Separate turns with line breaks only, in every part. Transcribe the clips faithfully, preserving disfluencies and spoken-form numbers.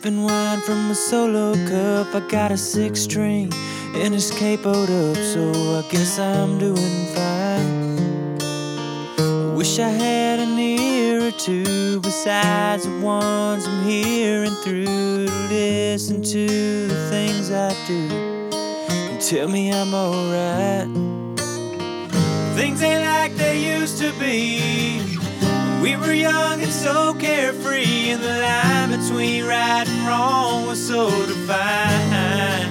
Sipping wine from a solo cup. I got a six string and it's capoed up, so I guess I'm doing fine. I wish I had an ear or two besides the ones I'm hearing through, to listen to the things I do and tell me I'm alright. Things ain't like they used to be. We were young and so carefree, and the line between right and wrong was so defined.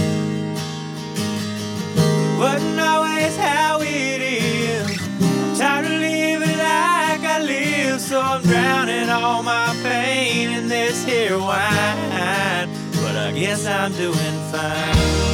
It wasn't always how it is. I'm tired of living like I live, so I'm drowning all my pain in this here wine. But I guess I'm doing fine.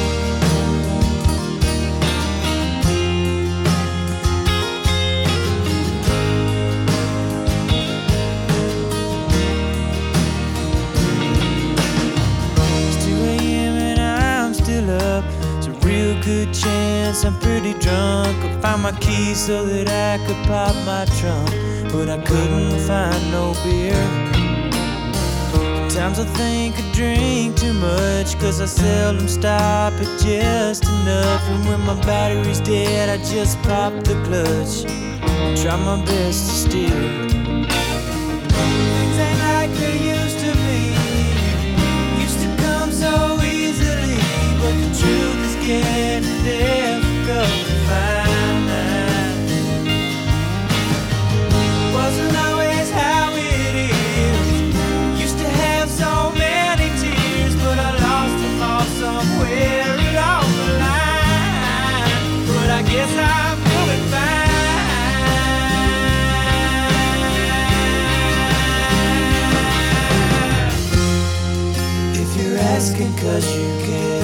Real good chance I'm pretty drunk. I found my keys so that I could pop my trunk, but I couldn't find no beer. Sometimes I think I drink too much, cause I seldom stop at just enough. And when my battery's dead, I just pop the clutch and try my best to steer. Things ain't like they used to be. Used to come so easily, but the truth is getting difficult to find. Wasn't always how it is. Used to have so many tears, but I lost them all somewhere along the line. But I guess I'm doing fine. If you're asking cause you care,